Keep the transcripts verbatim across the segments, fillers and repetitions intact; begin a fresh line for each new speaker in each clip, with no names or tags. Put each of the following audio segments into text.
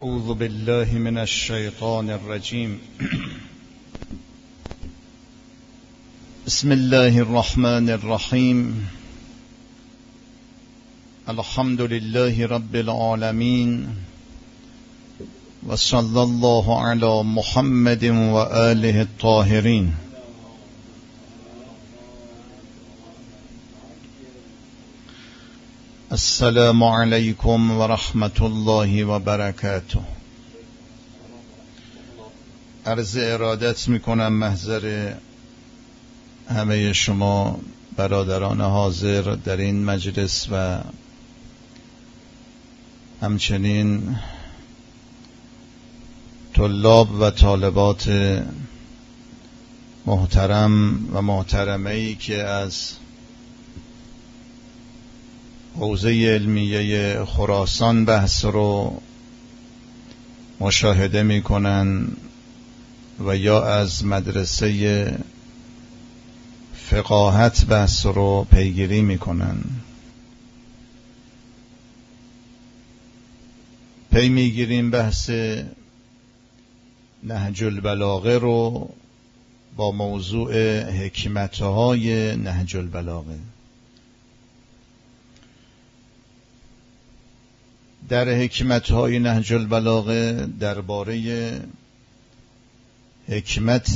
اعوذ بالله من الشیطان الرجیم. بسم الله الرحمن الرحیم. الحمد لله رب العالمین و صلی الله علی محمد و آله الطاهرین. السلام علیکم و رحمت الله و برکاته. عرض ارادت میکنم محضر همه شما برادران حاضر در این مجلس و همچنین طلاب و طالبات محترم و محترمه‌ای که از حوزه علمیه خراسان بحث رو مشاهده میکنن و یا از مدرسه فقاهت بحث رو پیگیری میکنن. پی میگیریم بحث نهج البلاغه رو با موضوع حکمتهای نهج البلاغه. در حکمتهای نهج البلاغه درباره حکمت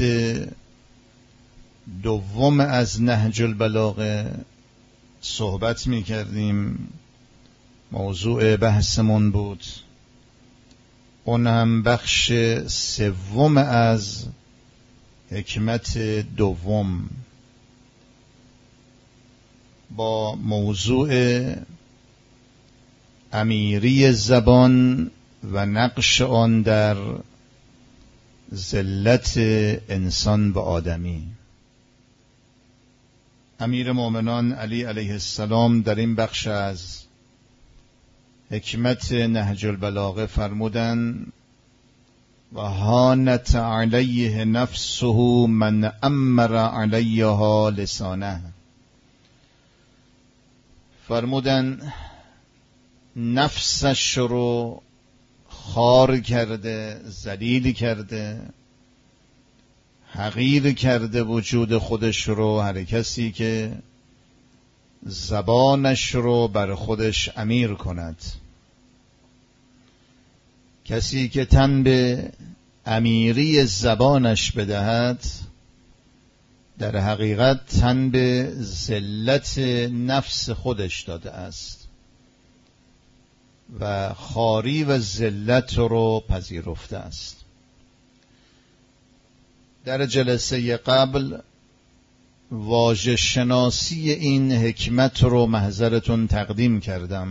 دوم از نهج البلاغه صحبت می کردیم. موضوع بحثمون بود. اون هم بخش سوم از حکمت دوم با موضوع امیری زبان و نقش آن در ذلت انسان و آدمی. امیر مومنان علی علیه السلام در این بخش از حکمت نهج البلاغه فرمودن و هانت علیه نفسه من امر علیها لسانه. فرمودن نفسش رو خار کرده، ذلیل کرده، حقیر کرده وجود خودش رو هر کسی که زبانش رو بر خودش امیر کند. کسی که تن به امیری زبانش بدهد در حقیقت تن به ذلت نفس خودش داده است و خواری و ذلت رو پذیرفته است. در جلسه قبل واژه شناسی این حکمت رو محضرتون تقدیم کردم.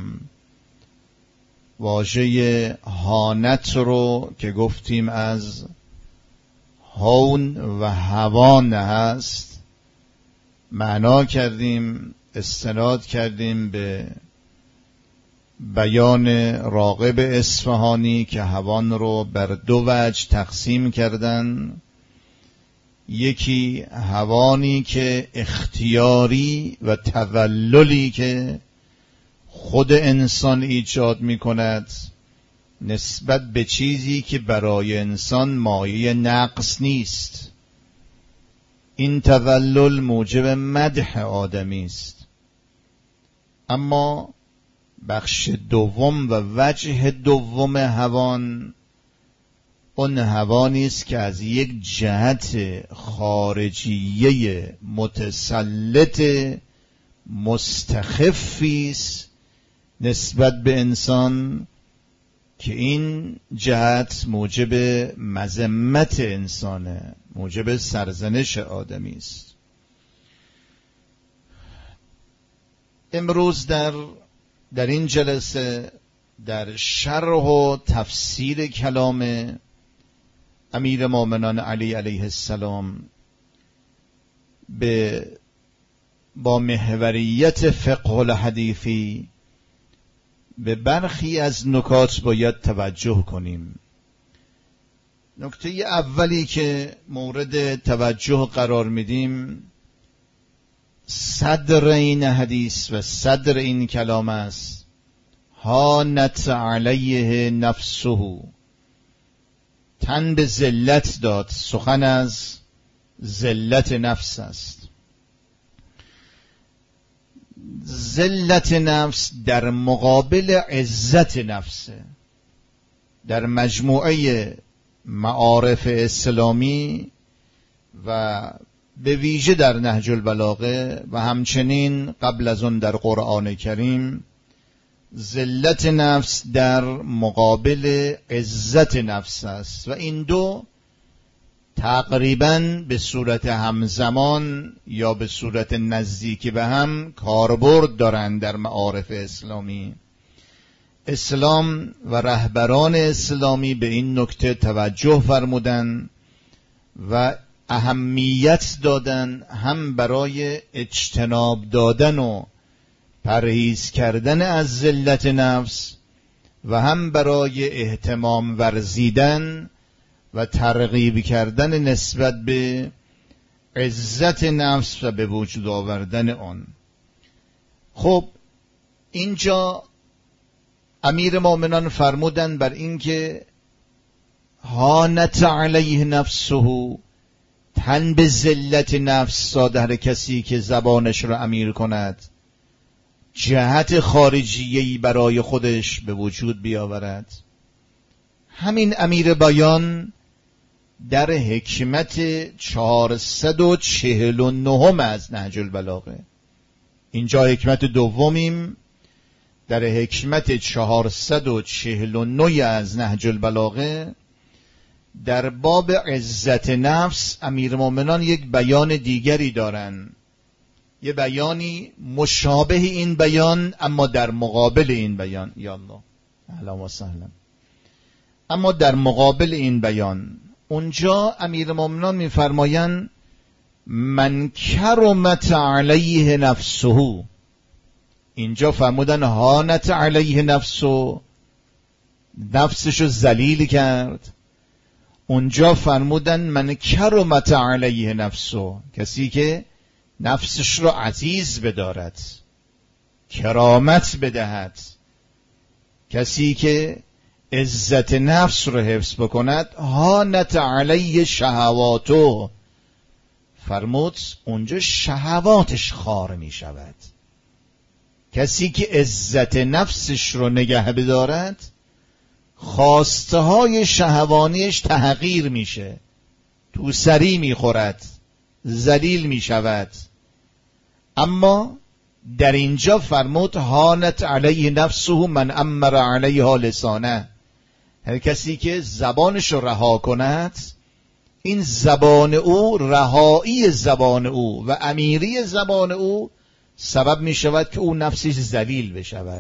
واژه هانت رو که گفتیم از هون و هوان هست معنا کردیم، استناد کردیم به بیان راغب اصفهانی که هوان رو بر دو وجه تقسیم کردن. یکی هوانی که اختیاری و توللی که خود انسان ایجاد می کند نسبت به چیزی که برای انسان مایه نقص نیست. این تولل موجب مدح آدمی است. اما بخش دوم و وجه دوم هوان اون هوانی است که از یک جهت خارجیه متسلط مستخفی است نسبت به انسان که این جهت موجب مذمت انسانه، موجب سرزنش آدمی است. امروز در در این جلسه در شرح و تفسیر کلام امیر مومنان علی علیه السلام به با محوریت فقه الحدیثی به برخی از نکات باید توجه کنیم. نکته اولی که مورد توجه قرار میدیم صدر این حدیث و صدر این کلام است. هانت علیه نفسه تن به ذلت داد. سخن از ذلت نفس است. ذلت نفس در مقابل عزت نفسه. در مجموعه معارف اسلامی و به ویژه در نهج البلاغه و همچنین قبل از اون در قرآن کریم، ذلت نفس در مقابل عزت نفس است و این دو تقریباً به صورت همزمان یا به صورت نزدیکی به هم کاربرد دارند در معارف اسلامی. اسلام و رهبران اسلامی به این نکته توجه فرمودند و اهمیت دادن، هم برای اجتناب دادن و پرهیز کردن از ذلت نفس و هم برای اهتمام ورزیدن و ترغیب کردن نسبت به عزت نفس و به وجود آوردن آن. خب اینجا امیر مومنان فرمودن بر اینکه هانت علیه نفسه، تن به ذلت نفس داد هر کسی که زبانش را امیر کند، جهت خارجیه‌ای برای خودش به وجود بیاورد. همین امیر بیان در حکمت چهارصد و چهل و نه از نهج البلاغه. اینجا حکمت دومیم. در حکمت چهارصد و چهل و نه از نهج البلاغه در باب عزت نفس امیر مومنان یک بیان دیگری دارن، یه بیانی مشابه این بیان اما در مقابل این بیان. یا الله اهلا و سهلا. اما در مقابل این بیان اونجا امیر مومنان میفرمایند من کرمت علیه نفسه. اینجا فرمودن هانت علیه نفسه، نفسشو ذلیل کرد. اونجا فرمودن من کرمت علیه نفسه، کسی که نفسش رو عزیز بدارد، کرامت بدهد، کسی که عزت نفس رو حفظ بکند. هانت علیه شهواتو، فرمود اونجا شهواتش خار می شود. کسی که عزت نفسش رو نگه بدارد، خواسته های شهوانیش تحقیر میشه، تو سری میخورد، ذلیل میشود. اما در اینجا فرمود هانت علیه نفسه من امر علیها لسانه. هر کسی که زبانش رو رها کند، این زبان او، رهایی زبان او و امیری زبان او سبب می شود که او نفسش ذلیل بشود.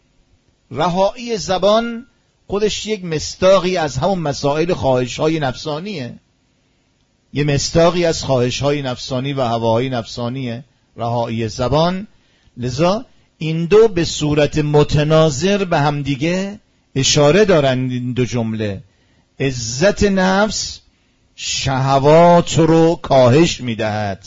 رهایی زبان خودش یک مصداقی از همون مسائل خواهش‌های نفسانیه، یه مصداقی از خواهش‌های نفسانی و هواهای نفسانیه رهایی زبان. لذا این دو به صورت متناظر به همدیگه اشاره دارند. این دو جمله عزت نفس شهوات رو کاهش میدهد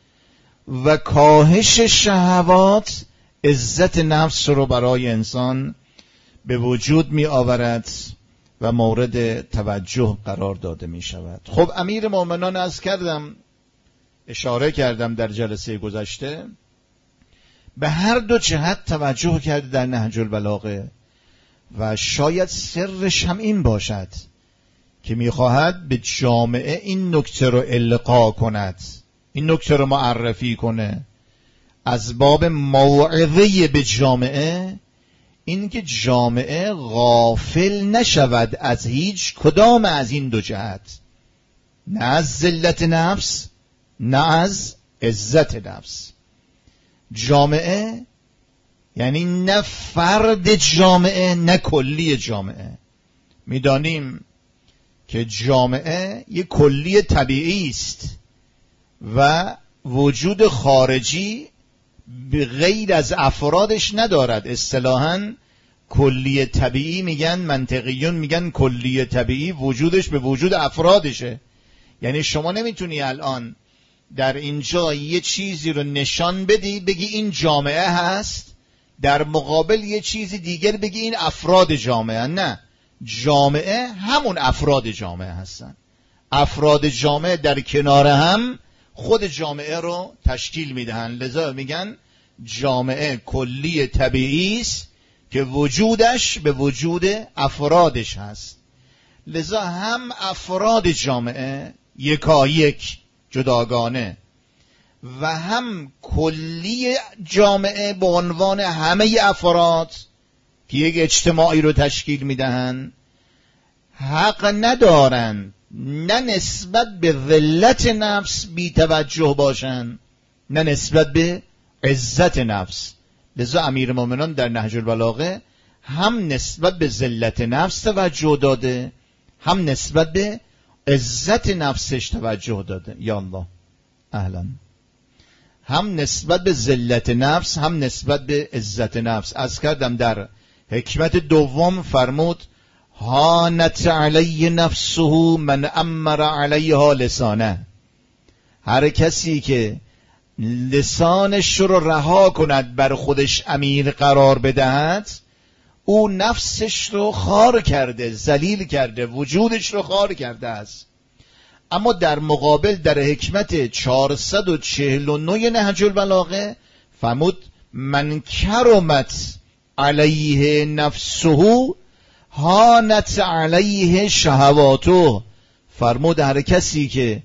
و کاهش شهوات عزت نفس رو برای انسان به وجود می آورد و مورد توجه قرار داده می شود. خب امیر مومنان از کردم اشاره کردم در جلسه گذشته به هر دو جهت توجه کرده در نهج البلاغه و شاید سرش هم این باشد که میخواهد به جامعه این نکته رو القا کند، این نکته رو معرفی کنه از باب موعظه به جامعه، این که جامعه غافل نشود از هیچ کدام از این دو جهت، نه از ذلت نفس نه از عزت نفس. جامعه یعنی نه فرد جامعه نه کلی جامعه. میدانیم که جامعه یک کلی طبیعی است و وجود خارجی به غیر از افرادش ندارد. اصطلاحاً کلی طبیعی میگن، منطقیون میگن کلی طبیعی وجودش به وجود افرادشه. یعنی شما نمیتونی الان در اینجا یه چیزی رو نشان بدی بگی این جامعه هست، در مقابل یه چیزی دیگر بگی این افراد جامعه. نه، جامعه همون افراد جامعه هستن. افراد جامعه در کنار هم خود جامعه رو تشکیل میدهن. لذا میگن جامعه کلی طبیعی است که وجودش به وجود افرادش هست. لذا هم افراد جامعه یکایک جداگانه و هم کلی جامعه به عنوان همه افراد که یک اجتماعی رو تشکیل میدهند حق ندارند نه نسبت به ذلت نفس بی توجه باشند نه نسبت به عزت نفس. لذا امیرالمومنین در نهج البلاغه هم نسبت به ذلت نفس توجه داده هم نسبت به عزت نفسش توجه داده. یا الله اهلا. هم نسبت به ذلت نفس هم نسبت به عزت نفس. از کردم در حکمت دوم فرمود هانت علی نفسه من امر علیها لسانه. هر کسی که لسانش رو رها کند بر خودش امیر قرار بدهد او نفسش رو خار کرده، ذلیل کرده، وجودش رو خار کرده است. اما در مقابل در حکمت چهارصد و چهل و نه نهج البلاغه فرمود من کرمت علیه نفسه هانت علیه شهواته. فرمود هر کسی که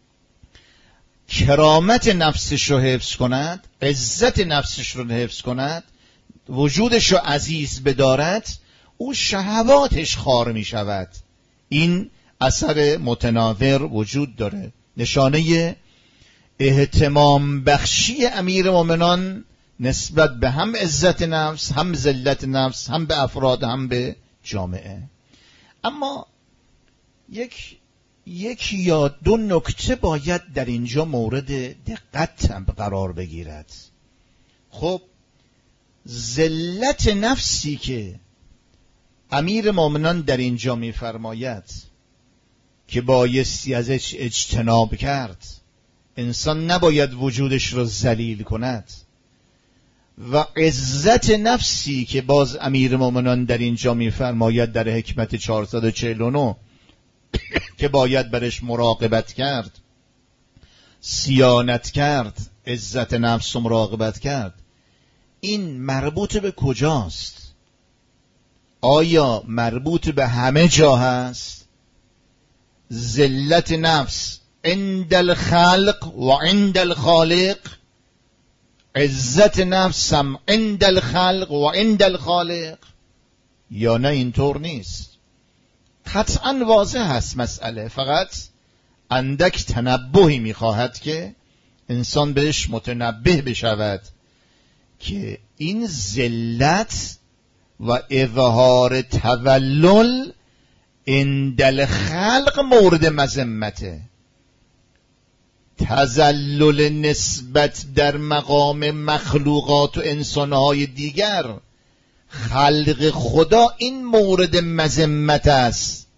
کرامت نفسش رو حفظ کند، عزت نفسش رو حفظ کند، وجودش رو عزیز بدارد، او شهواتش خار می شود. این اثر متناظر وجود داره. نشانه اهتمام بخشی امیر مومنان نسبت به هم عزت نفس هم ذلت نفس هم به افراد هم به جامعه. اما یک یک یا دو نکته باید در اینجا مورد دقت قرار بگیرد. خب ذلت نفسی که امیر مومنان در اینجا می‌فرماید که بایستی ازش اجتناب کرد، انسان نباید وجودش را ذلیل کند، و عزت نفسی که باز امیر مومنان در اینجا می‌فرماید در حکمت چهارصد و چهل و نه که باید برش مراقبت کرد، صیانت کرد، عزت نفس رو مراقبت کرد. این مربوط به کجاست؟ آیا مربوط به همه جا هست؟ ذلت نفس عند الخلق و عند الخالق، عزت نفس هم عند الخلق و عند الخالق، یا نه اینطور نیست؟ قطعا واضح هست مسئله، فقط اندک تنبهی میخواهد که انسان بهش متنبه بشود که این ذلت و اظهار تولل عند الخلق مورد مذمته. تذلل نسبت در مقام مخلوقات و انسانهای دیگر، خلق خدا، این مورد مذمت است.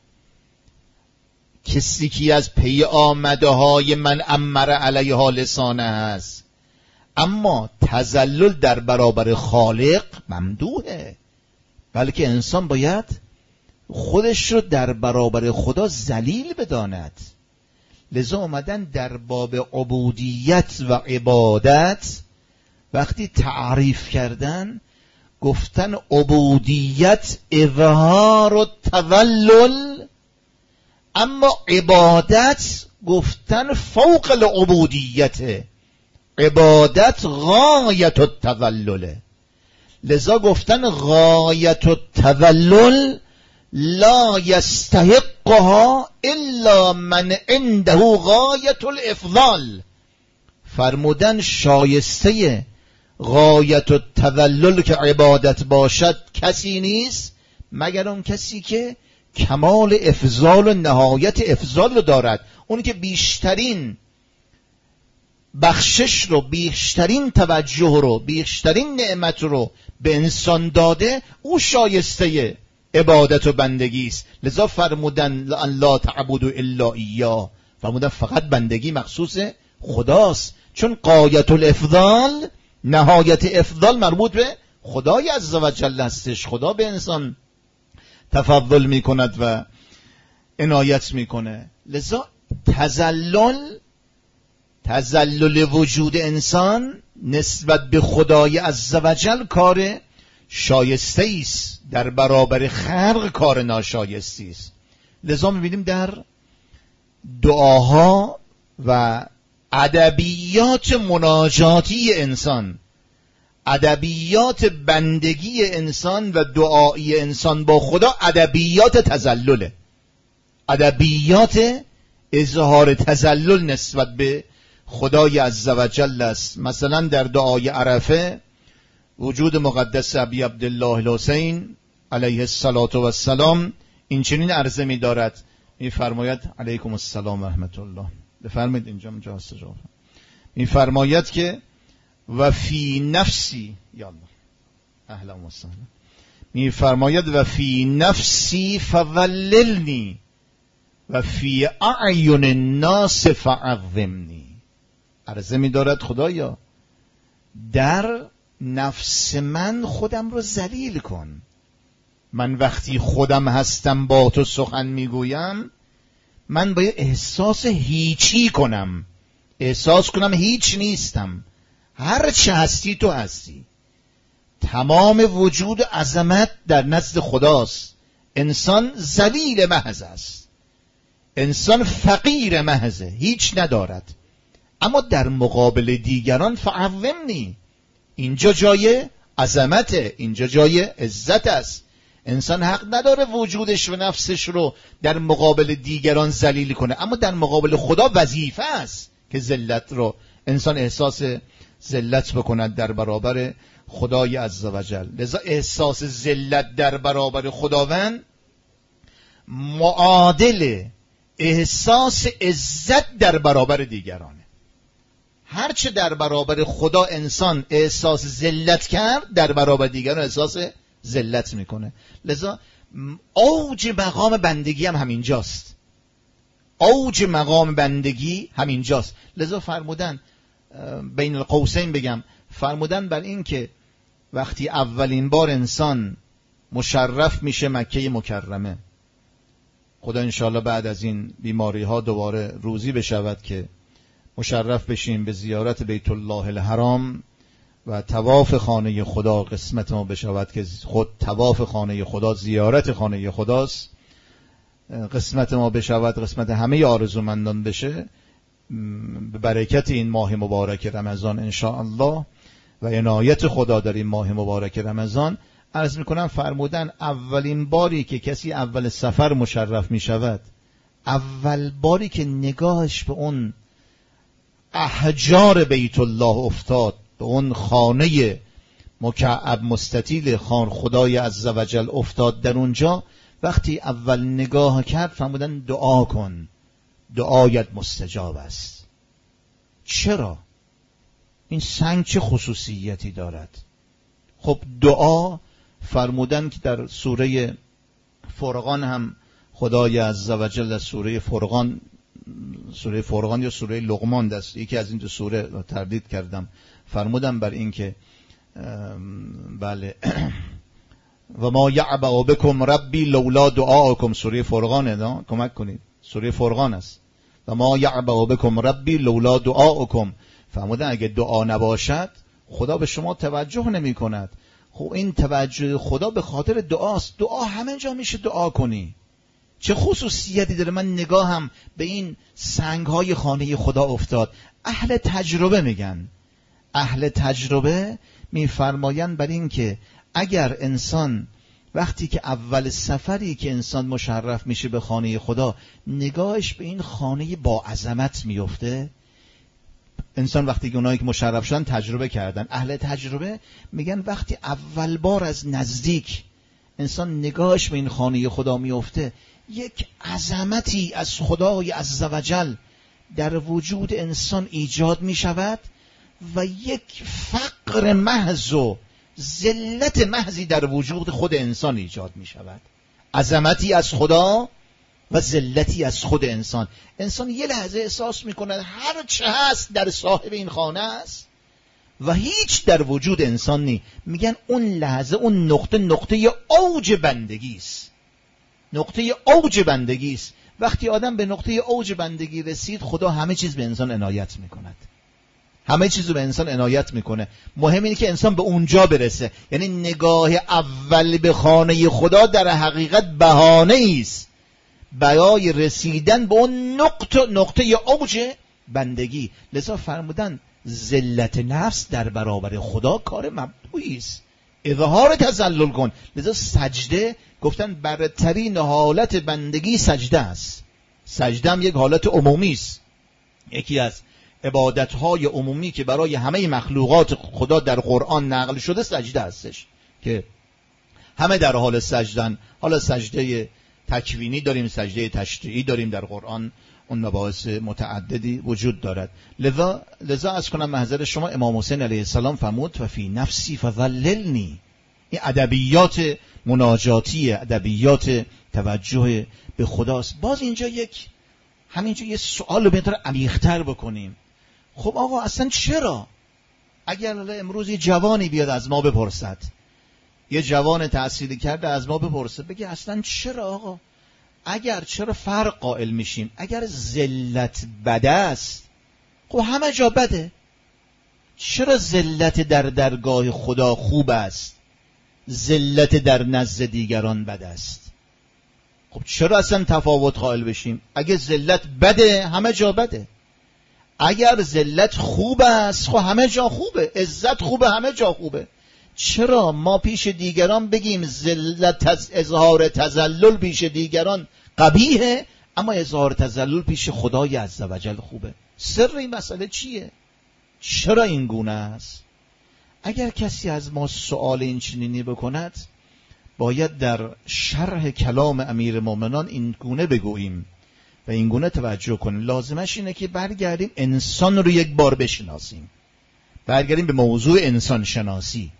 کسی که از پی آمده های من امر علیها لسانه هست، اما تذلل در برابر خالق ممدوحه، بلکه انسان باید خودش رو در برابر خدا ذلیل بداند. لذا اومدن در باب عبودیت و عبادت وقتی تعریف کردن گفتن عبودیت اظهار و تذلل، اما عبادت گفتن فوق العبودیت، عبادت غایت التذلل. لذا گفتن غایت التذلل لا یستحقها الا من عنده غایت الافضال. فرمودن شایسته غایت التذلل که عبادت باشد کسی نیست مگر اون کسی که کمال افضال و نهایت افضال رو دارد، اونی که بیشترین بخشش رو، بیشترین توجه رو، بیشترین نعمت رو به انسان داده، او شایسته عبادت و بندگی است. لذا فرمودن ان لا تعبدوا الا ایاه، فرمودن فقط بندگی مخصوص خداست، چون غایت الافضال، نهایت افضال مربوط به خدای عز و جل هستش. خدا به انسان تفضل میکند و عنایت میکنه. لذا تذلل تذلل وجود انسان نسبت به خدای عزوجل کار شایسته است، در برابر خلق کار ناشایسته است. لذا میبینیم در دعاها و ادبیات مناجاتی انسان، ادبیات بندگی انسان و دعایی انسان با خدا ادبیات تذلله، ادبیات اظهار تذلل نسبت به خدای عزوجل است. مثلا در دعای عرفه وجود مقدس ابی عبدالله الحسین علیه الصلاة و السلام این چنین عرضه می دارد، می فرماید علیکم السلام و رحمت الله، بفرمایید اینجا اینجا هست جواب. می فرماید که و فی نفسی، یا الله اهلا و سهلا، می فرماید و فی نفسی فوللنی و فی اعین الناس فعظمنی. عرضه می دارد خدایا در نفس من خودم رو ذلیل کن، من وقتی خودم هستم با تو سخن میگویم من باید احساس هیچی کنم، احساس کنم هیچ نیستم، هر چه هستی تو هستی، تمام وجود عظمت در نزد خداست. انسان ذلیل محض است، انسان فقیر محض، هیچ ندارد. اما در مقابل دیگران فعظمنی، اینجا جای عظمته، اینجا جای عزت است. انسان حق نداره وجودش و نفسش رو در مقابل دیگران ذلیل کنه، اما در مقابل خدا وظیفه است که ذلت رو انسان احساس ذلت بکند در برابر خدای عزوجل. لذا احساس ذلت در برابر خداوند معادل احساس عزت در برابر دیگرانه. هرچه در برابر خدا انسان احساس ذلت کرد، در برابر دیگران احساس ذلت میکنه. لذا اوج مقام بندگی هم همینجاست، اوج مقام بندگی همینجاست. لذا فرمودن بین القوسین بگم، فرمودن بر این که وقتی اولین بار انسان مشرف میشه مکه مکرمه، خدا انشاءالله بعد از این بیماری ها دوباره روزی بشود که مشرف بشیم به زیارت بیت الله الحرام و طواف خانه خدا قسمت ما بشود که خود طواف خانه خدا زیارت خانه خداست، قسمت ما بشود، قسمت همه آرزومندان بشه به برکت این ماه مبارک رمضان انشاءالله و عنایت خدا در این ماه مبارک رمضان. عرض میکنم فرمودن اولین باری که کسی اول سفر مشرف میشود، اول باری که نگاهش به اون احجار بیت الله افتاد، به اون خانه مکعب مستطیل خان خدای عزوجل افتاد، در اونجا وقتی اول نگاه کرد فرمودن دعا کن، دعایت مستجاب است. چرا؟ این سنگ چه خصوصیتی دارد؟ خب دعا فرمودن که در سوره فرقان هم خدای عزوجل در سوره فرقان، سوره فرقان یا سوره لقمان دست، یکی از این دو سوره تردید کردم، فرمودن بر این که بله و ما یعبأ بکم ربی لولا دعاءکم، سوره فرقانه، نه کمک کنید، سوره فرقان است. و ما یعبأ بکم ربی لولا دعاءکم، فرمودن اگه دعا نباشد خدا به شما توجه نمی کند. خب این توجه خدا به خاطر دعاست، دعا همه جا میشه دعا کنی. چه خصوصیتی داره؟ من نگاهم به این سنگ‌های خانه خدا افتاد. اهل تجربه میگن، اهل تجربه میفرمایند بر این که اگر انسان وقتی که اول سفری که انسان مشرف میشه به خانه خدا نگاهش به این خانه با عظمت میفته، انسان وقتی که اونایی که مشرف شدن تجربه کردن، اهل تجربه میگن وقتی اول بار از نزدیک انسان نگاهش به این خانه خدا میفته، یک عظمتی از خدای عزوجل در وجود انسان ایجاد میشود و یک فقر محض و ذلت محضی در وجود خود انسان ایجاد میشود. عظمتی از خدا و ذلتی از خود انسان. انسان یه لحظه احساس میکند هر چه هست در صاحب این خانه است و هیچ در وجود انسان نی. میگن اون لحظه، اون نقطه، نقطه اوج بندگی است. نقطه اوج بندگی است. وقتی آدم به نقطه اوج بندگی رسید، خدا همه چیز به انسان عنایت میکند، همه چیز رو به انسان عنایت میکنه. مهم اینه که انسان به اونجا برسه. یعنی نگاه اول به خانه خدا در حقیقت بهانه است برای رسیدن به اون نقطه نقطه اوج بندگی. لذا فرمودن ذلت نفس در برابر خدا کار مبدوعی است، اظهار تذلل کن. لذا سجده گفتن برترین حالت بندگی سجده است. سجده هم یک حالت عمومی است، یکی از عبادت‌های عمومی که برای همه مخلوقات خدا در قرآن نقل شده سجده هستش که همه در حال سجدن. حالا سجده تکوینی داریم، سجده تشریعی داریم، در قرآن اون مباحث متعددی وجود دارد. لذا لذا از کنم محضر شما امام حسین علیه السلام فرمود و فی نفسی فذللنی. این ادبیات مناجاتی، ادبیات توجه به خداست. باز اینجا یک همینجا یه سوال رو بهتر عمیق‌تر بکنیم. خب آقا اصلا چرا؟ اگر امروز یه جوانی بیاد از ما بپرسد، یه جوان تحصیلی کرده از ما بپرسه، بگه اصلا چرا آقا، اگر چرا فرق قائل میشیم؟ اگر ذلت بده است، خب همه جا بده. چرا ذلت در درگاه خدا خوب است، ذلت در نزد دیگران بد است؟ خب چرا اصلا تفاوت قائل بشیم؟ اگه ذلت بده همه جا بده، اگر ذلت خوب است خب همه جا خوبه، عزت خوبه همه جا خوبه. چرا ما پیش دیگران بگیم ذلت از اظهار تذلل پیش دیگران قبیحه، اما اظهار تذلل پیش خدای عزوجل خوبه؟ سر این مسئله چیه؟ چرا این گونه است؟ اگر کسی از ما سؤال این چنینی بکند، باید در شرح کلام امیر مومنان این گونه بگوییم و این گونه توجه کنیم. لازمش اینه که برگردیم انسان رو یک بار بشناسیم، برگردیم به موضوع انسان شناسی.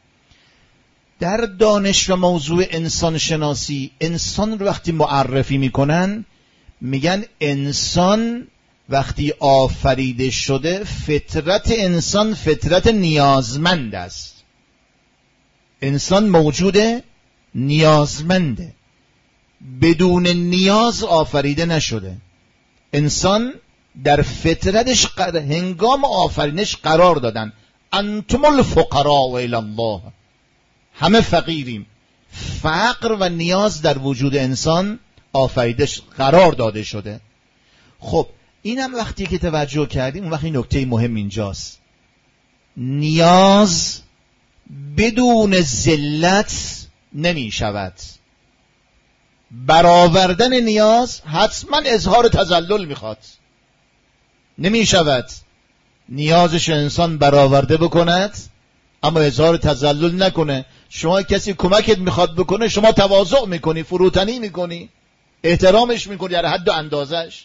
در دانش و موضوع انسان شناسی، انسان رو وقتی معرفی میکنن میگن انسان وقتی آفریده شده، فطرت انسان فطرت نیازمند است. انسان موجود نیازمنده، بدون نیاز آفریده نشده. انسان در فطرتش هنگام آفرینش قرار دادن انتم الفقراء الی الله، همه فقیریم. فقر و نیاز در وجود انسان آفریدش قرار داده شده. خب اینم وقتی که توجه کردیم، اون وقتی نکته مهم اینجاست، نیاز بدون ذلت نمی شود. برآوردن نیاز حتما اظهار تذلل میخواد، نمی شود نیازش انسان برآورده بکند اما اظهار تذلل نکنه. شما کسی کمکت میخواد بکنه، شما تواضع میکنی، فروتنی میکنی، احترامش میکنی در حد و اندازش.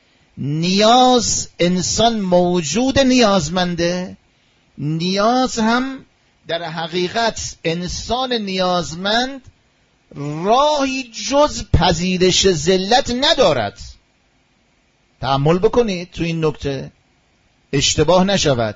نیاز، انسان موجود نیازمنده. نیاز هم در حقیقت انسان نیازمند راهی جز پذیرش ذلت ندارد. تأمل بکنید تو این نکته، اشتباه نشود.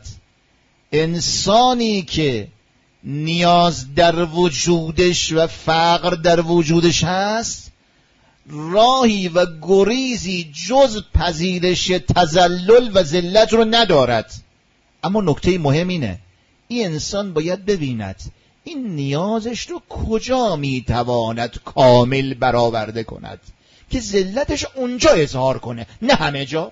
انسانی که نیاز در وجودش و فقر در وجودش هست، راهی و گریزی جز پذیرش تذلل و ذلت رو ندارد. اما نکته مهم اینه، این انسان باید ببیند این نیازش رو کجا میتواند کامل برآورده کند که ذلتش اونجا اظهار کنه، نه همه جا.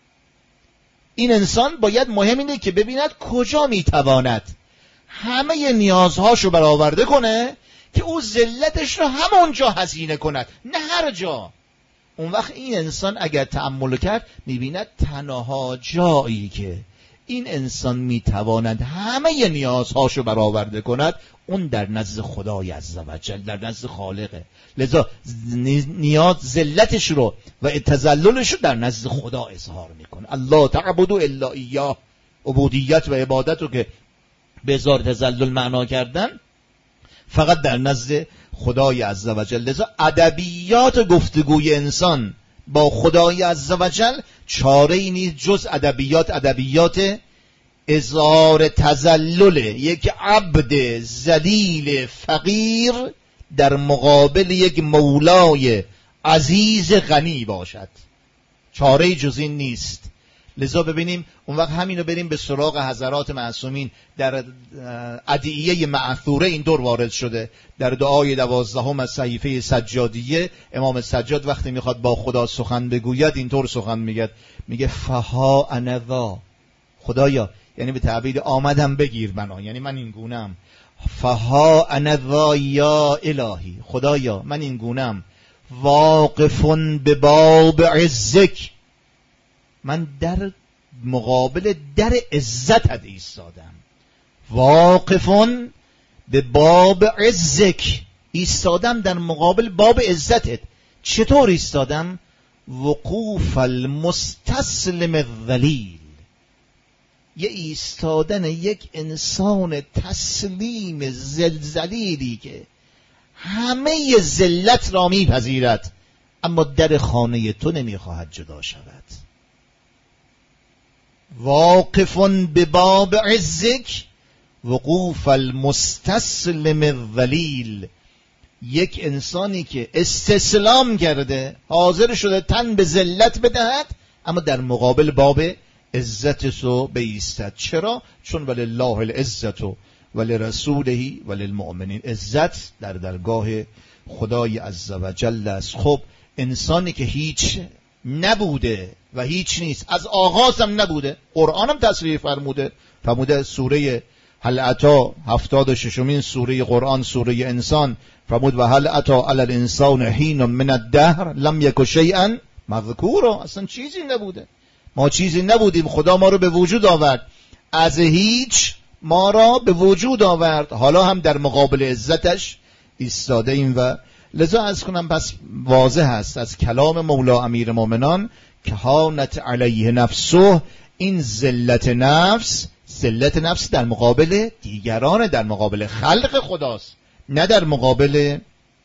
این انسان باید مهم اینه که ببیند کجا میتواند همه نیازهاشو برآورده کنه که او ذلتش رو همونجا هزینه کند، نه هر جا. اون وقت این انسان اگر تأمل کرد میبیند تنها جایی که این انسان میتواند همه نیازهاشو برآورده کند اون در نزد خدای عزوجل، در نزد خالقه. لذا نیاز ذلتش رو و تذللش رو در نزد خدا اظهار میکنه. الله تعبدوا الا ایاه، عبودیت و عبادت رو که به اظهار تذلل معنا کردن فقط در نزد خدای عزوجل. لذا ادبیات گفتگوی انسان با خدای عزوجل چاره ای نیست جز ادبیات ادبیات اظهار تذلل یک عبد ذلیل فقیر در مقابل یک مولای عزیز غنی باشد. چاره جز این نیست. لذا ببینیم اون وقت همینو بریم به سراغ حضرات معصومین. در ادعیه معثوره این دور وارد شده. در دعای دوازدهم از صحیفه سجادیه امام سجاد وقتی میخواد با خدا سخن بگوید اینطور سخن میگه، میگه فها انا ذا، خدایا، یعنی به تعبیر آمدم بگیر بنا، یعنی من این گونم. فها انا ذا یا الهی، خدایا من این گونم. واقفون به باب عزک، من در مقابل در عزتت ایستادم. واقفون به باب عزک، ایستادم در مقابل باب عزتت. چطور ایستادم؟ وقوف المستسلم الذلیل، یه ایستادن یک انسان تسلیم زلزلیلی که همه ذلت را میپذیرد اما در خانه تو نمیخواهد جدا شود. واقفون به باب عزک وقوف المستسلم الذلیل، یک انسانی که استسلام کرده، حاضر شده تن به ذلت بدهد اما در مقابل باب عزت سو بایستد. چرا؟ چون ولله العزت ولرسوله وللمؤمنین، عزت در درگاه خدای عزوجل است. خب انسانی که هیچ نبوده و هیچ نیست، از آغاز هم نبوده، قرآن هم تصریح فرموده، فرموده سوره هل اتی هفتاد و ششمین سوره قرآن، سوره انسان، فرمود و هل اتی علی الانسان حین من الدهر لم یک شیئا مذکورا، اصلا چیزی نبوده، ما چیزی نبودیم، خدا ما رو به وجود آورد، از هیچ ما را به وجود آورد، حالا هم در مقابل عزتش ایستاده ایم. و لذا از کنم پس واضح است از کلام مولا امیر مومنان که هانت علیه نفسه، این ذلت نفس، ذلت نفس در مقابل دیگران، در مقابل خلق خداست، نه در مقابل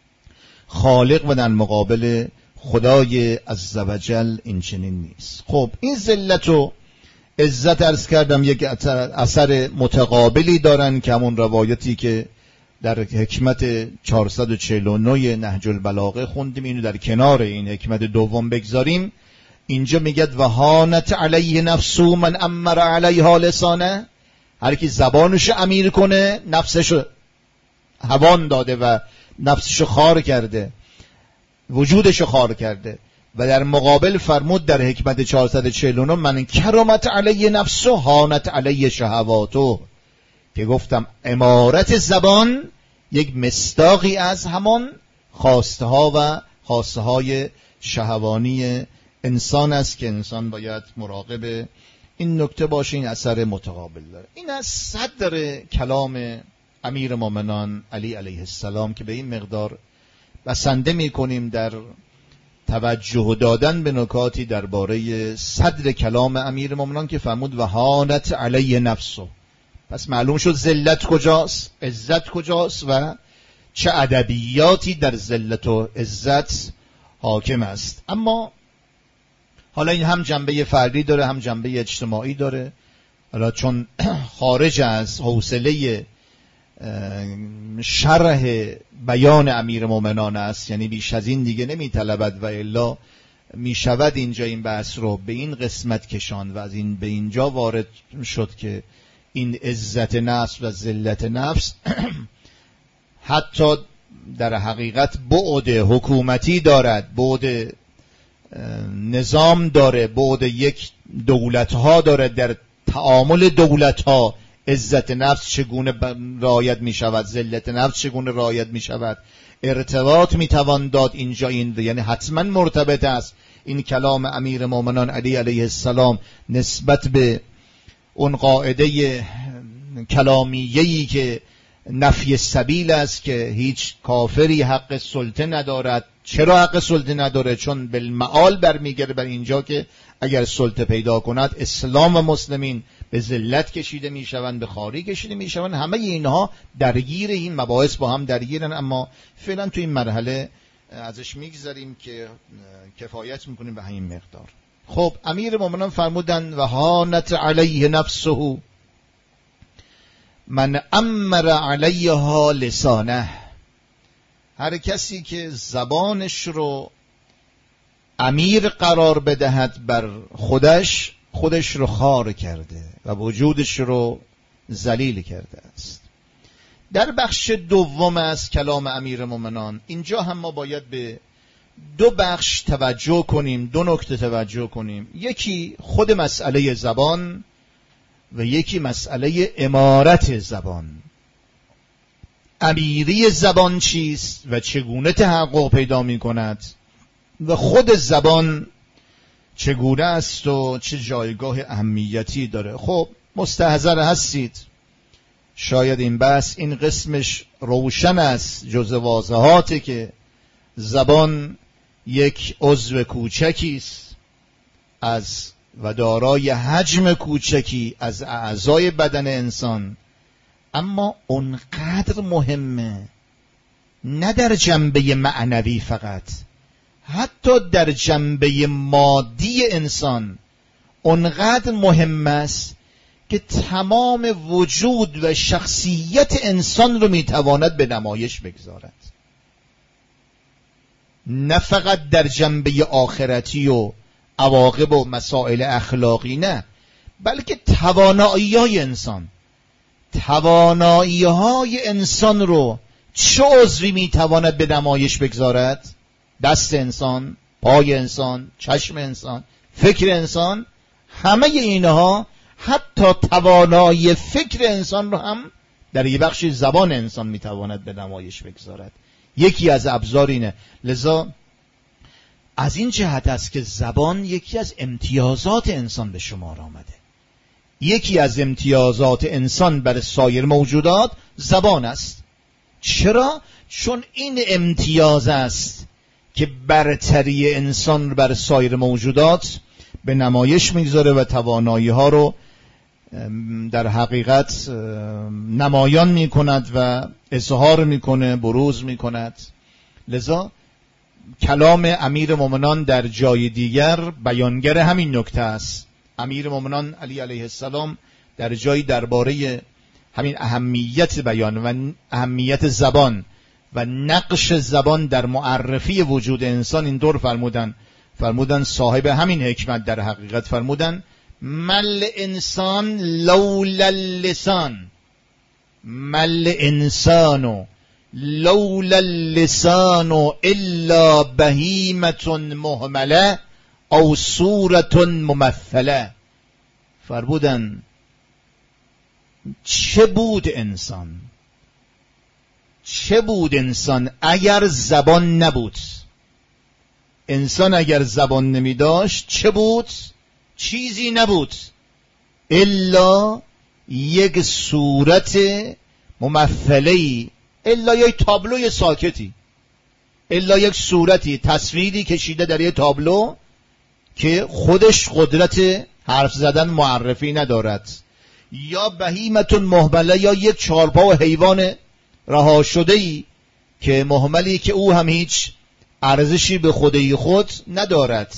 خالق و در مقابل خدای عزوجل این چنین نیست. خب این ذلت و عزت عرض کردم یک اثر متقابلی دارن که همون روایتی که در حکمت چهارصد و چهل و نه نهج البلاغه خوندیم، اینو در کنار این حکمت دوم بگذاریم. اینجا میگد و هانت علیه نفسو من امر علیها لسانه، هر کی زبانش امیر کنه نفسش هوان داده و نفسش خار کرده، وجودش خار کرده. و در مقابل فرمود در حکمت چهارصد و چهل و نه من کرامت علیه نفسو هانت علیه شهواتو، که گفتم امارت زبان یک مصداقی از همان خواسته ها و خواسته های شهوانی انسان است که انسان باید مراقب این نکته باشه. این اثر متقابل داره. این از صدر کلام امیر مومنان علی علیه السلام که به این مقدار بسنده می کنیم در توجه دادن به نکاتی درباره صدر کلام امیر مومنان که فرمود و هانت علیه نفسو. پس معلوم شد ذلت کجاست، عزت کجاست و چه ادبیاتی در ذلت و عزت حاکم است. اما حالا این هم جنبه فردی داره هم جنبه اجتماعی داره. حالا چون خارج از حوصله شرح بیان امیر مومنان است، یعنی بیش از این دیگه نمی طلبد و الا می شود اینجا این بحث رو به این قسمت کشان و از این به اینجا وارد شد که این عزت نفس و ذلت نفس حتی در حقیقت بعد حکومتی دارد، بعد نظام داره، بعد یک دولت ها داره. در تعامل دولت ها عزت نفس چگونه رعایت می شود، ذلت نفس چگونه رعایت می شود، ارتباط می توان داد اینجا. این یعنی حتما مرتبط است این کلام امیر مومنان علی علیه السلام نسبت به اون قاعده کلامیه‌ای که نفی سبیل است که هیچ کافری حق سلطه ندارد. چرا حق سلطه نداره؟ چون بالمعال برمیگرده بر اینجا که اگر سلطه پیدا کند اسلام و مسلمین به ذلت کشیده میشوند، به خواری کشیده میشوند. همه اینها درگیر این مباحث با هم درگیرن، اما فعلا تو این مرحله ازش میگذریم که کفایت میکنیم به همین مقدار. خب امیر مومنان فرمودن و هانت علیه نفسه من امر علیها لسانه، هر کسی که زبانش رو امیر قرار بدهد بر خودش، خودش رو خار کرده و وجودش رو ذلیل کرده است. در بخش دوم از کلام امیر مومنان اینجا هم ما باید به دو بخش توجه کنیم، دو نکته توجه کنیم. یکی خود مسئله زبان و یکی مسئله امارت زبان. امیری زبان چیست و چگونه تحقق پیدا می کند و خود زبان چگونه است و چه جایگاه اهمیتی داره. خب مستحضر هستید شاید این بحث این قسمش روشن است، جز واضحاته که زبان یک عضو کوچکی است از و دارای حجم کوچکی از اعضای بدن انسان، اما اونقدر مهمه نه در جنبه معنوی فقط، حتی در جنبه مادی انسان اونقدر مهم است که تمام وجود و شخصیت انسان رو میتواند به نمایش بگذارد. نه فقط در جنبه آخرتی و عواقب و مسائل اخلاقی، نه، بلکه توانایی های انسان توانایی های انسان رو چه عضوی میتواند به نمایش بگذارد؟ دست انسان، پای انسان، چشم انسان، فکر انسان، همه اینها، حتی توانایی فکر انسان رو هم در یک بخش زبان انسان میتواند به نمایش بگذارد. یکی از ابزار اینه. لذا از این جهت است که زبان یکی از امتیازات انسان به شمار آمده. یکی از امتیازات انسان بر سایر موجودات زبان است. چرا؟ چون این امتیاز است که برتری انسان بر سایر موجودات به نمایش میگذاره و توانایی ها رو در حقیقت نمایان میکند و اظهار میکنه، بروز میکند. لذا کلام امیر مومنان در جای دیگر بیانگر همین نکته است. امیر مومنان علی علیه السلام در جایی درباره همین اهمیت بیان و اهمیت زبان و نقش زبان در معرفی وجود انسان این دور فرمودن فرمودن صاحب همین حکمت در حقیقت فرمودن مل انسان لولا اللسان، مل انسانو لولا اللسان الا بهیمت مهمله او صورت ممثله. فرمودن چه بود انسان چه بود انسان اگر زبان نبود. انسان اگر زبان نمی داشت چه بود؟ چیزی نبود الا یک صورت ممثله‌ای، الا یک تابلوی ساکتی، الا یک صورتی، تصویری کشیده در یک تابلو که خودش قدرت حرف زدن معرفی ندارد، یا بهیمت مهمله، یا یک چارپا و حیوان رها شده‌ای که مهملی که او هم هیچ ارزشی به خودی خود ندارد.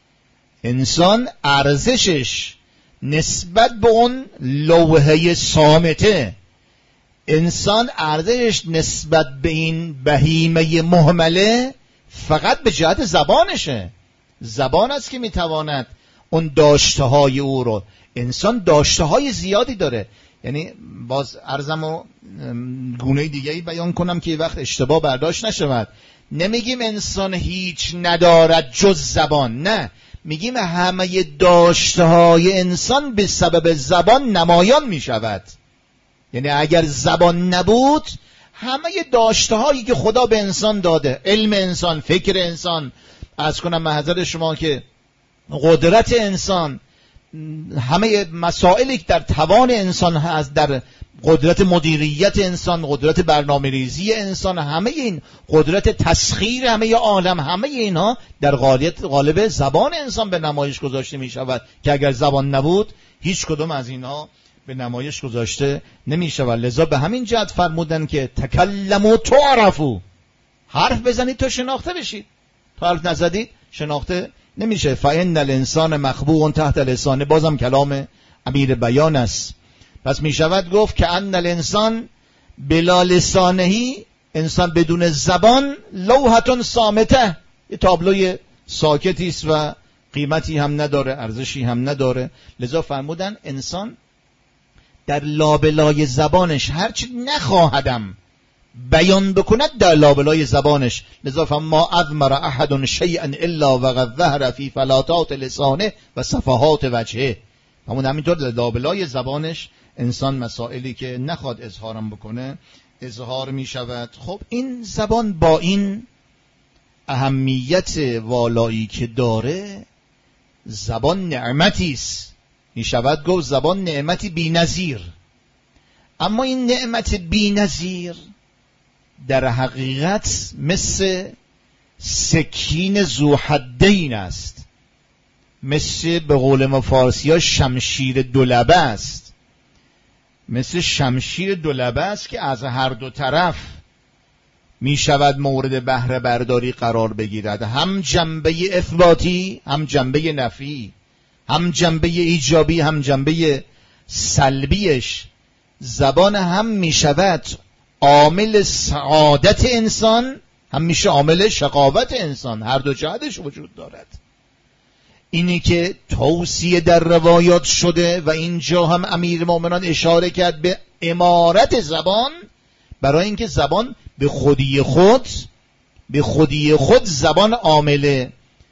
انسان ارزشش نسبت به اون لوحه صامته، انسان ارزشش نسبت به این بهیمه مهمله فقط به جهت زبانشه. زبان است که میتواند اون داشته های او رو، انسان داشته های زیادی داره. یعنی باز عرضم و گونه دیگه‌ای بیان کنم که وقت اشتباه برداشت نشود. نمیگیم انسان هیچ ندارد جز زبان، نه، میگیم همه داشته های انسان به سبب زبان نمایان میشود. یعنی اگر زبان نبود همه داشته هایی که خدا به انسان داده، علم انسان، فکر انسان، عرض کنم محضر شما که قدرت انسان، همه مسائلی که در توان انسان هست، در قدرت مدیریت انسان، قدرت برنامه ریزی انسان، همه این قدرت تسخیر همه عالم، همه اینها در غالب غالب زبان انسان به نمایش گذاشته می شود که اگر زبان نبود هیچ کدوم از اینها به نمایش گذاشته نمی شود. لذا به همین جهت فرمودن که تکلموا تعرفوا، حرف بزنید تا شناخته بشید، تا حرف نزدید شناخته نمیشه. فإن الانسان مخبوء تحت لسانه، بازم کلام امیر بیان است. پس می شود گفت که ان الانسان بلا لسانهی، انسان بدون زبان، لوحتون صامته، یه تابلوی ساکتی است و قیمتی هم نداره، ارزشی هم نداره. لذا فرمودن انسان در لابلای زبانش هرچی نخواهدم بیان بکند در لابلای زبانش. لذا فرمود ما اضمر احد شیئا الا وقد ظهر فی فلاتات لسانه و صفحات وجهه. همون همینطور در لابلای زبانش انسان مسائلی که نخواد اظهارم بکنه اظهار می شود. خب این زبان با این اهمیت والایی که داره، زبان نعمتی است، می شود گفت زبان نعمتی بی‌نظیر. اما این نعمت بی‌نظیر در حقیقت مثل سکین ذو حدین است، مثل به قول ما فارسی ها شمشیر دولبه است، مثل شمشیر دولبه است که از هر دو طرف می شود مورد بهره برداری قرار بگیرد، هم جنبه اثباتی هم جنبه نفی، هم جنبه ایجابی هم جنبه سلبیش. زبان هم می شود عامل سعادت انسان، هم میشه عامل شقاوت انسان، هر دو جهتش وجود دارد. اینی که توصیه در روایات شده و اینجا هم امیر مومنان اشاره کرد به امارت زبان، برای اینکه زبان به خودی خود به خودی خود زبان عامل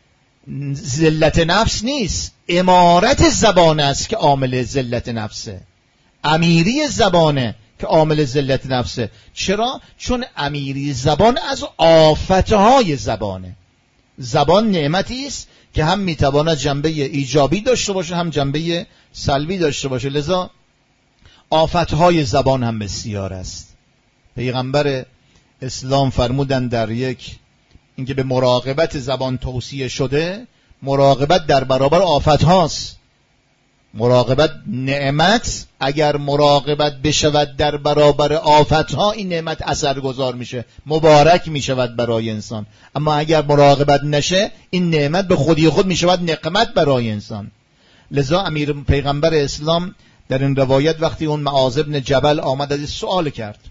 ذلت نفس نیست، امارت زبان است که عامل ذلت نفسه، امیری زبانه که عامل ذلت نفسه. چرا؟ چون امیری زبان از آفتهای زبانه. زبان نعمتی است که هم میتواند جنبه ایجابی داشته باشه هم جنبه سلبی داشته باشه. لذا آفتهای زبان هم بسیار است. پیغمبر اسلام فرمودن در یک اینکه به مراقبت زبان توصیه شده، مراقبت در برابر آفت هاست. مراقبت نعمت، اگر مراقبت بشود در برابر آفت ها این نعمت اثرگذار میشه، مبارک میشود برای انسان. اما اگر مراقبت نشه این نعمت به خودی خود میشود نقمت برای انسان. لذا امیر پیغمبر اسلام در این روایت وقتی اون معاذ بن جبل آمد از سوال کرد،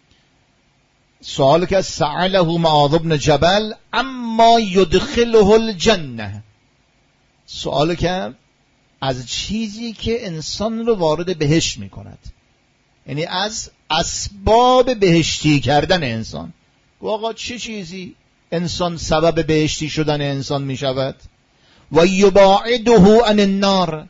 سوال که سأله معاذ بن جبل اما یدخله الجنه، سوال کرد از چیزی که انسان رو وارد بهشت میکند، یعنی از اسباب بهشتی کردن انسان. آقا چه چیزی انسان سبب بهشتی شدن انسان میشود؟ و یباعده عن النار،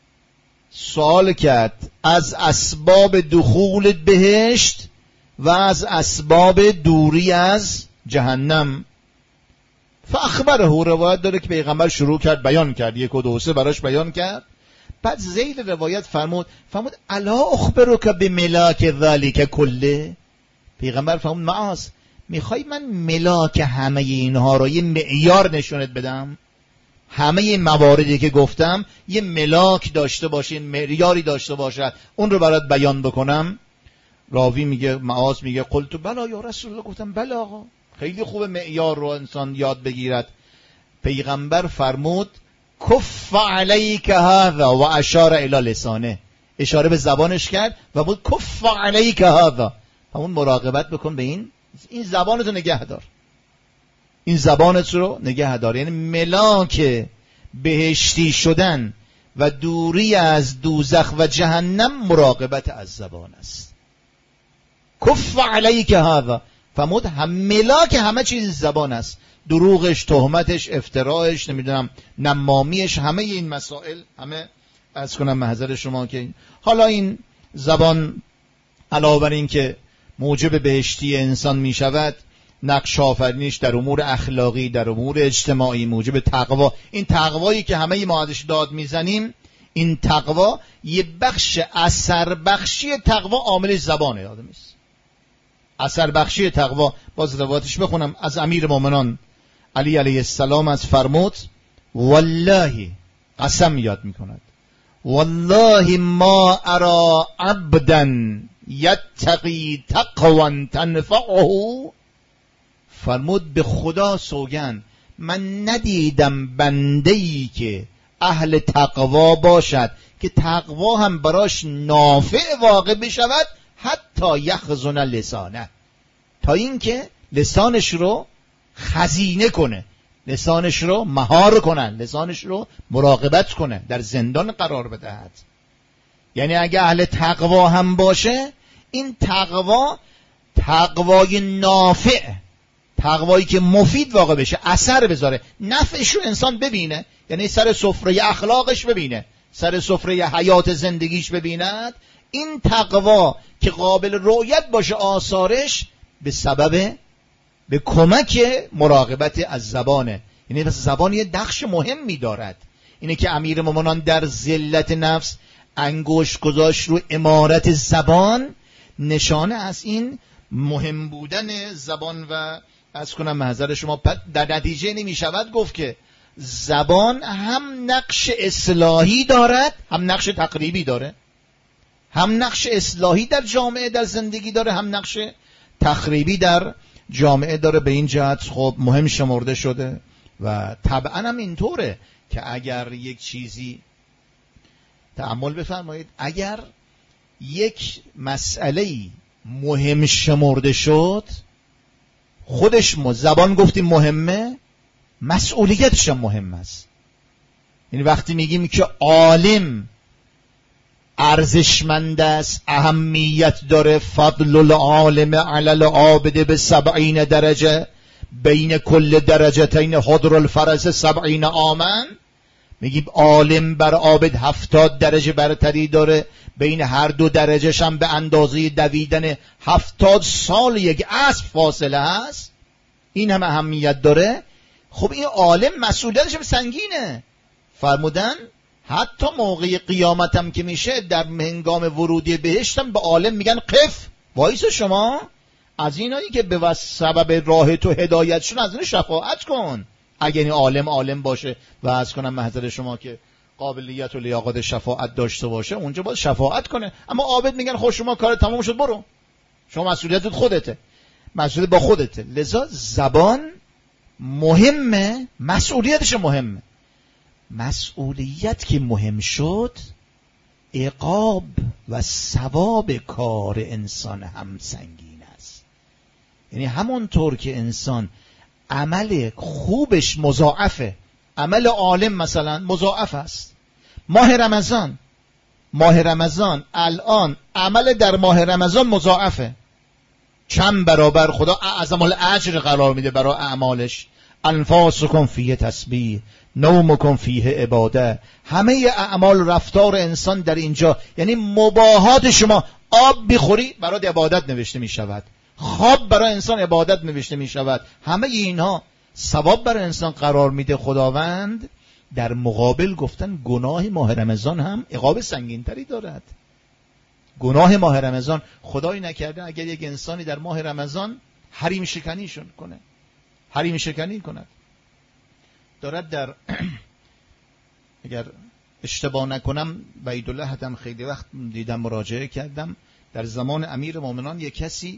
سوال کرد از اسباب دخول بهشت و از اسباب دوری از جهنم. فاخبره، روایت داره که پیغمبر شروع کرد بیان کرد، یک و دو سه براش بیان کرد. بعد ذیل روایت فرمود فرمود الا اخبرک بملاک ذلک کله. پیغمبر فرمود معاذ میخوای من ملاک همه اینها رو یه معیار نشونت بدم؟ همه این مواردی که گفتم یه ملاک داشته باشه، معیاری داشته باشد، اون رو برات بیان بکنم؟ راوی میگه معاذ میگه قلت بلا یا رسول الله، گفتم بلا آقا، خیلی خوب معیار رو انسان یاد بگیرد. پیغمبر فرمود کف علیک هذا و اشار الی لسانه، اشاره به زبانش کرد و بود کف علیک هذا، همون مراقبت بکن به این این زبانتو نگه دار، این زبانت رو نگه دار. یعنی ملاک بهشتی شدن و دوری از دوزخ و جهنم مراقبت از زبان است. کف علیک هذا، فرمود هم ملاک همه چیز زبان است، دروغش، تهمتش، افتراعش، نمیدونم نمامیش، همه این مسائل همه از کنم محضر شما که حالا این زبان علاوه بر این که موجب بهشتی انسان می شود، نقش آفرینیش در امور اخلاقی، در امور اجتماعی، موجب تقوا. این تقوایی که همه ما ازش داد میزنیم، این تقوا یه بخش اثر بخشی تقوا عامل زبانه آدمی است. اثر بخشی تقوا، باز روایتش بخونم، از امیر مومنان علی علیه السلام از فرمود والله، قسم یاد میکند، والله ما ارى عبدا یتقی تقوا تنفعه، فرمود به خدا سوگند من ندیدم بنده‌ای که اهل تقوا باشد که تقوا هم براش نافع واقع بشود، حتی یخزن لسانه، تا اینکه لسانش رو خزینه کنه، لسانش رو مهار کنن، لسانش رو مراقبت کنه، در زندان قرار بدهد. یعنی اگه اهل تقوا هم باشه، این تقوا تقوای نافع، تقوایی که مفید واقع بشه، اثر بذاره، نفعش رو انسان ببینه، یعنی سر سفره اخلاقش ببینه، سر سفره حیات زندگیش ببیند. این تقوا که قابل رؤیت باشه آثارش، به سبب به کمک مراقبت از زبانه. یعنی پس زبان یه نقش مهمی دارد. اینه که امیر مومنان در ذلت نفس انگشت گذاشت رو امارت زبان، نشانه از این مهم بودن زبان. و از کنم محضر شما، در نتیجه نمی شود گفت که زبان هم نقش اصلاحی دارد، هم نقش تقریبی داره، هم نقش اصلاحی در جامعه در زندگی داره، هم نقش تخریبی در جامعه داره. به این جهت خب مهم شمرده شده. و طبعا هم اینطوره که اگر یک چیزی، تأمل بفرمایید، اگر یک مسئله مهم شمرده شد، خودش ما زبان گفتیم مهمه، مسئولیتش هم مهم است. یعنی وقتی میگیم که عالم ارزشمند است، اهمیت داره، فضل العالم علی العابد به سبعین درجه، بین کل درجتین حضر الفرس سبعین عاما، میگیم عالم بر عابد هفتاد درجه برتری داره، بین هر دو درجهش هم به اندازه دویدن هفتاد سال یک عصر فاصله هست. این هم اهمیت داره. خب این عالم مسئولیتش سنگینه. فرمودن حتی موقع قیامت هم که میشه، در هنگام ورودی بهشت هم به عالم میگن قف، وایس شما از اینایی که به سبب راه تو هدایت شون، از این شفاعت کن. اگه این عالم عالم باشه و از کنم محضر شما که قابلیت و لیاقت شفاعت داشته باشه، اونجا باید شفاعت کنه. اما عابد میگن خب شما کار تمام شد، برو، شما مسئولیتت خودته، مسئولیت با خودته. لذا زبان مهمه، مسئولیتش مهمه. مسئولیت که مهم شد، عقاب و ثواب کار انسان هم سنگین است. یعنی همونطور که انسان عمل خوبش مضاعفه، عمل عالم مثلا مضاعف است. ماه رمضان ماه رمضان الان عمل در ماه رمضان مضاعفه، چند برابر خدا اعظم الاجر قرار میده برای اعمالش. انفاسکم فیه تسبیح، نومکم فیه عباده. همه اعمال رفتار انسان در اینجا، یعنی مباحات شما، آب بخوری برای عبادت نوشته می شود، خواب برای انسان عبادت نوشته می شود. همه اینها ثواب برای انسان قرار میده خداوند. در مقابل گفتن گناه ماه رمضان هم عقاب سنگینتری دارد. گناه ماه رمضان، خدایی نکرده اگر یک انسانی در ماه رمضان حریم شکنی کنه، حریم شکنی کند، دارد در اگر اشتباه نکنم بایدالله حتم خیلی وقت دیدم مراجعه کردم، در زمان امیر مومنان یک کسی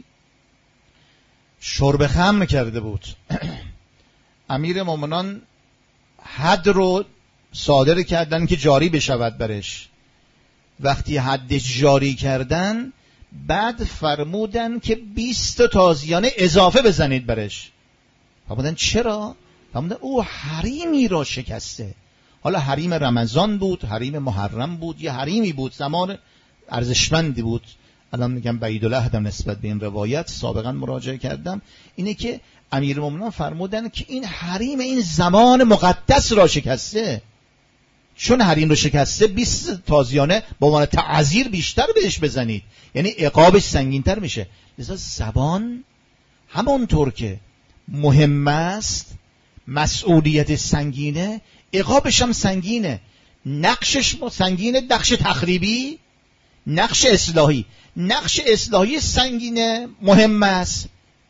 شرب خمر کرده بود. امیر مومنان حد رو صادر کردن که جاری بشود برش. وقتی حدش جاری کردن، بعد فرمودن که بیست تازیانه اضافه بزنید برش. فرمودن چرا؟ فرمودن او حریمی را شکسته. حالا حریم رمضان بود، حریم محرم بود، یه حریمی بود، زمان ارزشمندی بود. الان میگم بایدالله نسبت به این روایت سابقا مراجعه کردم، اینه که امیرالمومنین فرمودن که این حریم این زمان مقدس را شکسته. چون حریم رو شکسته، بیست تازیانه با عنوان تعزیر بیشتر بهش بزنید، یعنی عقابش سنگین‌تر میشه. لذا زبان همونطور که مهم است، مسئولیت سنگینه، عقابش هم سنگینه. نقشش سنگینه، نقش تخریبی، نقش اصلاحی. نقش اصلاحی سنگینه، مهم است.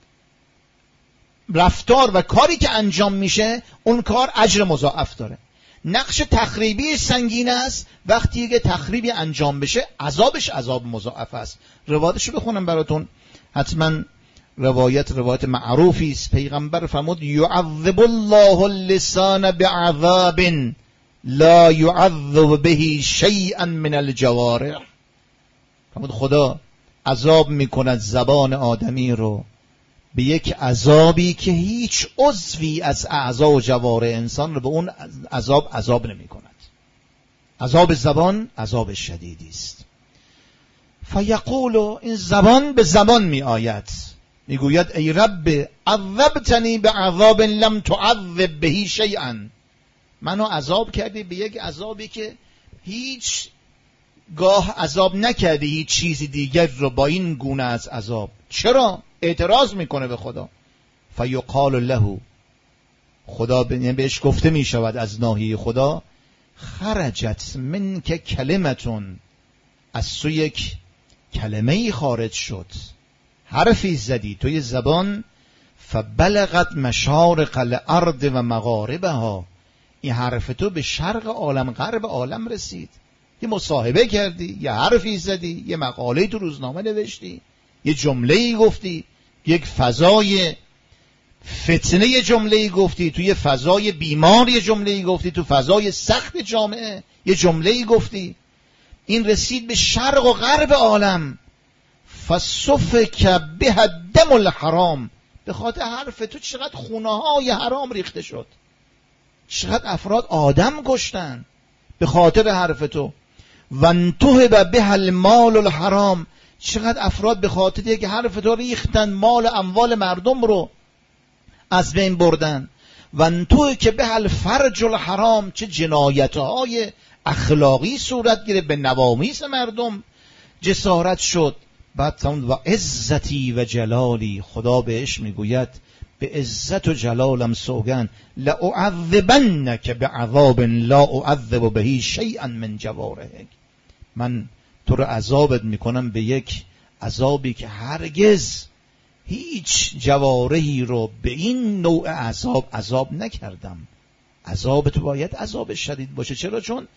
رفتار و کاری که انجام میشه، اون کار اجر مضاعف داره. نقش تخریبی سنگین است، وقتی که تخریبی انجام بشه عذابش عذاب مضاعف است. روایتشو بخونم براتون، حتما روایت روایت معروفی است. پیغمبر فرمود یعذب الله اللسان بعذاب لا یعذب به شیئا من الجوارح. فرمود خدا عذاب میکند زبان آدمی رو به یک عذابی که هیچ عضوی از اعضا و جوارح انسان رو به اون عذاب عذاب نمی کند. عذاب زبان عذاب شدیدی است. فیقول، این زبان به زبان می آید، می گوید ای رب عذبتنی به عذاب لم تعذب بهی شیئا، منو عذاب کردی به یک عذابی که هیچ گاه عذاب نکردی هیچ چیزی دیگر رو با این گونه از عذاب. چرا؟ اعتراض میکنه به خدا. فیقال له، خدا بهش گفته می شود از ناحیه خدا، خرجت من که کلمتون، از تو یک کلمه ای خارج شد، حرفی زدی توی زبان، فبلغت مشارق الارض و مغاربها، این حرف تو به شرق عالم غرب عالم رسید. یه مصاحبه کردی، یه حرفی زدی، یه مقاله تو روزنامه نوشتی، یه جمله‌ای گفتی، یک فضای فتنه یه جمله‌ای گفتی، توی فضای بیمار یه جمله‌ای گفتی، تو فضای سخت جامعه یه جمله‌ای گفتی، این رسید به شرق و غرب عالم. فسفک به الدم الحرام، به خاطر حرف تو چقدر خونه‌های حرام ریخته شد، چقدر افراد آدم کشتن به خاطر حرف تو. وانتهب به المال الحرام، چقدر افراد به خاطر یک حرف تو ریختن مال اموال مردم رو از بین بردن. وانتهک به الفرج الحرام، چه جنایت‌های اخلاقی صورت گرفت، به نوامیس مردم جسارت شد. بعد و عزتی و جلالی، خدا بهش میگوید به عزت و جلالم سوگن، لأعذبنک بعذاب لا اعذب بهی شیئا من جوارحک، من تو رو عذابت میکنم به یک عذابی که هرگز هیچ جوارحی رو به این نوع عذاب عذاب نکردم. عذاب تو باید عذاب شدید باشه. چرا؟ چون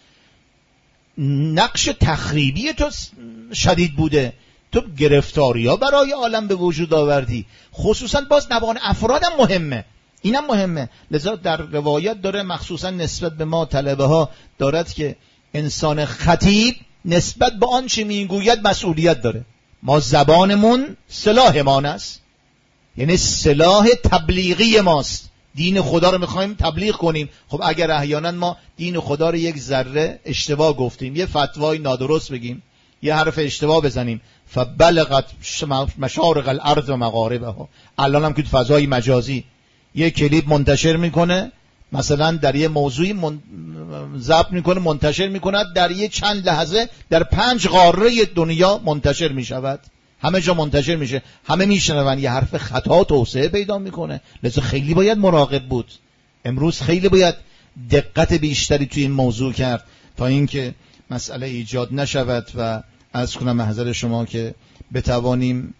نقش تخریبی تو شدید بوده، تو گرفتاری ها برای عالم به وجود آوردی، خصوصا باز نوان افرادم مهمه، اینم مهمه. لذا در روایت داره، مخصوصا نسبت به ما طلبه ها دارد که انسان خطیب نسبت به آن چی میگوید مسئولیت داره. ما زبانمون سلاحمان است، یعنی سلاح تبلیغی ماست، دین خدا رو میخوایم تبلیغ کنیم. خب اگر احیانا ما دین خدا رو یک ذره اشتباه گفتیم، یه فتوای نادرست بگیم، یه حرف اشتباه بزنیم، فبلغت مشارق الارض و مغاربها، الان هم که تو فضای مجازی یه کلیپ منتشر میکنه، مثلا در یه موضوعی من... ضبط میکنه منتشر میکنه، در یه چند لحظه در پنج قاره دنیا منتشر میشود، همه جا منتشر میشه، همه میشنون، یه حرف خطا توسعه پیدا میکنه. لذا خیلی باید مراقب بود. امروز خیلی باید دقت بیشتری توی این موضوع کرد تا اینکه مسئله ایجاد نشود. و عرض کنم محضر شما که بتوانیم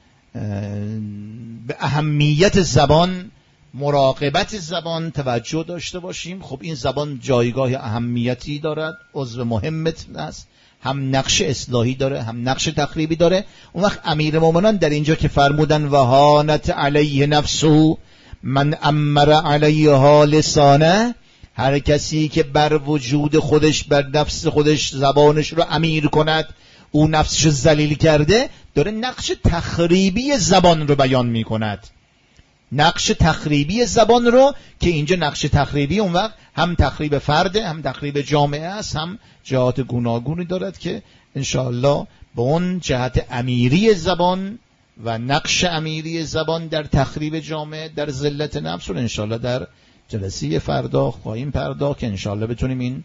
به اهمیت زبان، مراقبت زبان توجه داشته باشیم. خب این زبان جایگاه اهمیتی دارد، عضو مهمت است، هم نقش اصلاحی داره، هم نقش تخریبی داره. اون وقت امیرالمومنین در اینجا که فرمودن وهانت علیه نفسه من امر علیها لسانه، هر کسی که بر وجود خودش، بر نفس خودش زبانش رو امیر کند، او نفسش رو ذلیل کرده، داره نقش تخریبی زبان رو بیان می کند. نقش تخریبی زبان رو که اینجا نقش تخریبی اون وقت هم تخریب فرده، هم تخریب جامعه است، هم جهات گوناگونی دارد که انشاءالله به اون جهت امیری زبان و نقش امیری زبان در تخریب جامعه، در ذلت نفس رو انشاءالله در جلسه فردا خواهیم پرداخت که انشاءالله بتونیم این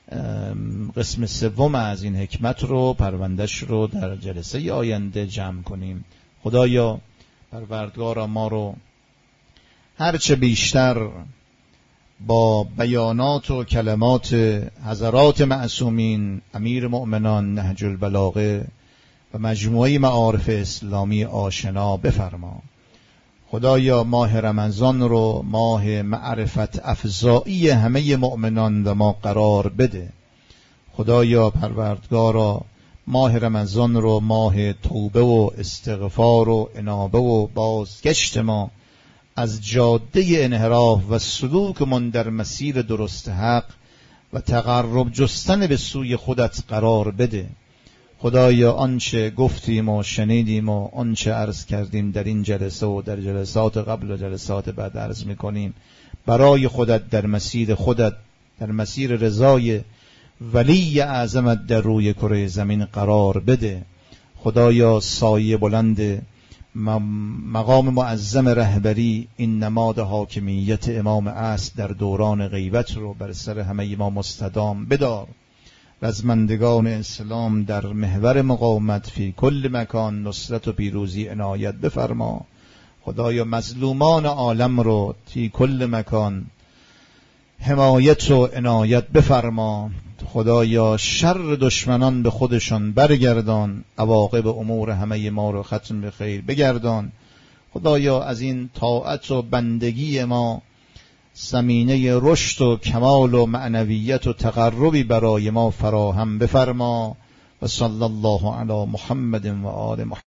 قسم سوم از این حکمت رو، پروندش رو در جلسه آینده جمع کنیم. خدایا پروردگار ما رو هرچه بیشتر با بیانات و کلمات حضرات معصومین امیر مؤمنان نهج البلاغه و مجموعه معارف اسلامی آشنا بفرما. خدایا ماه رمضان رو ماه معرفت افزایی همه مؤمنان و ما قرار بده. خدایا پروردگارا ماه رمضان رو ماه توبه و استغفار و انابه و بازگشت ما از جاده انحراف و سلوک من در مسیر درست حق و تقرب جستن به سوی خودت قرار بده. خدایا آنچه گفتیم و شنیدیم و آنچه عرض کردیم در این جلسه و در جلسات قبل و جلسات بعد عرض میکنیم برای خودت در مسیر خودت در مسیر رضای ولی اعظمت در روی کره زمین قرار بده. خدایا سایه بلند مقام معظم رهبری این نماد حاکمیت امام عصر در دوران غیبت رو بر سر همه ما مستدام بدار. رزمندگان اسلام در محور مقاومت فی کل مکان نصرت و پیروزی عنایت بفرما. خدایا مظلومان عالم رو فی کل مکان حمایت و عنایت بفرما. خدایا شر دشمنان به خودشان برگردان، عواقب امور همه ما رو ختم به خیر بگردان. خدایا از این طاعت و بندگی ما زمینه رشد و کمال و معنویت و تقربی برای ما فراهم بفرما. و صلی الله علی محمد و آل محمد.